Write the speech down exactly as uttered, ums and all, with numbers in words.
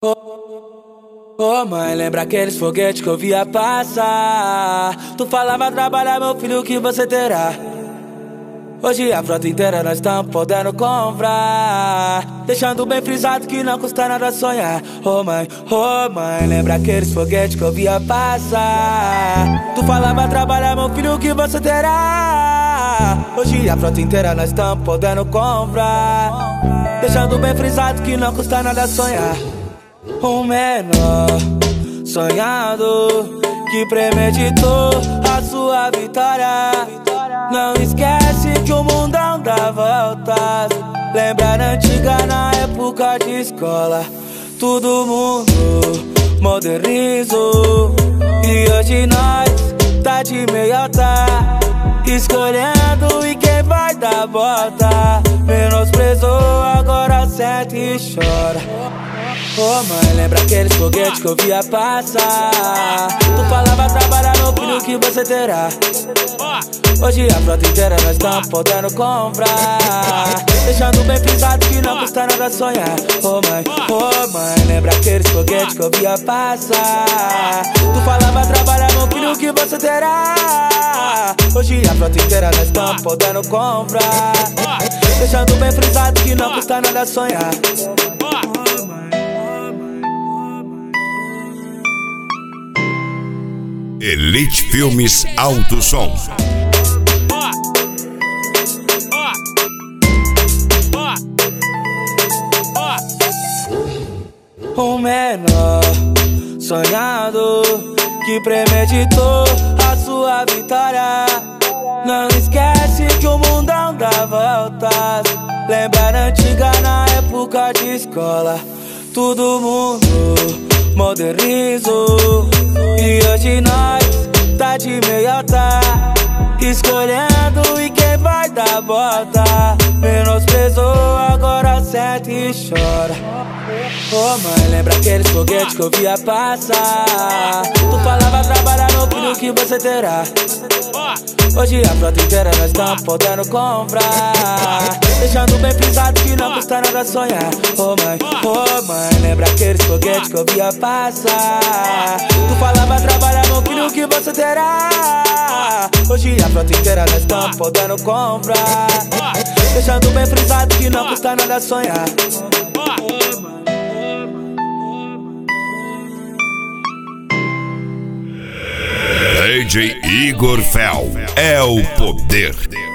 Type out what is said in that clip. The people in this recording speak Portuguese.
Ô mãe, lembra aqueles foguetes que eu via passar? Tu falava trabalhar, meu filho, que você terá. Hoje a frota inteira nós estamos podendo comprar, deixando bem frisado que não custa nada sonhar. Ô mãe, ô mãe, lembra aqueles foguetes que eu via passar? Tu falava trabalhar, meu filho, que você terá. Hoje a frota inteira nós estamos podendo comprar, deixando bem frisado que não custa nada sonhar. Um menor sonhado que premeditou a sua vitória. Não esquece que o mundão dá voltas. Lembra na antiga, na época de escola, todo mundo modernizou. E hoje nós tá de meiota, escolhendo e quem vai dar bota. Menosprezou, agora sente e chora. Ô mãe, lembra aqueles foguetes que eu via passar? Tu falava trabalhar, meu filho, que você terá. Hoje a frota inteira nós estamos podendo comprar, deixando bem frisado que não custa nada sonhar. Ô mãe, ô mãe, lembra aqueles foguetes que eu via passar? Tu falava trabalhar, meu filho, que você terá. Hoje a frota inteira nós estamos podendo comprar, deixando bem frisado que não custa nada sonhar. Elite Filmes Alto Som. Um menor sonhado que premeditou a sua vitória. Não esquece que o mundão dá voltas. Lembra na antiga, na época de escola, todo mundo modernizou. E hoje nós tá de meiota, escolhendo e quem vai dar bota. Menosprezou, agora sente e chora. Ô mãe, lembra aqueles foguetes que eu via passar? Tu falava trabalhar, meu filho, que você terá. Hoje a frota inteira nós estamos podendo comprar, deixando bem frisado que não custa nada sonhar. Ô mãe, ô mãe, lembra aqueles foguetes que eu via passar? Tu falava trabalhar, meu filho, que você terá. Hoje a frota inteira nós estamos podendo comprar, deixando bem frisado que não custa nada sonhar. D J Igor Fel é o poder.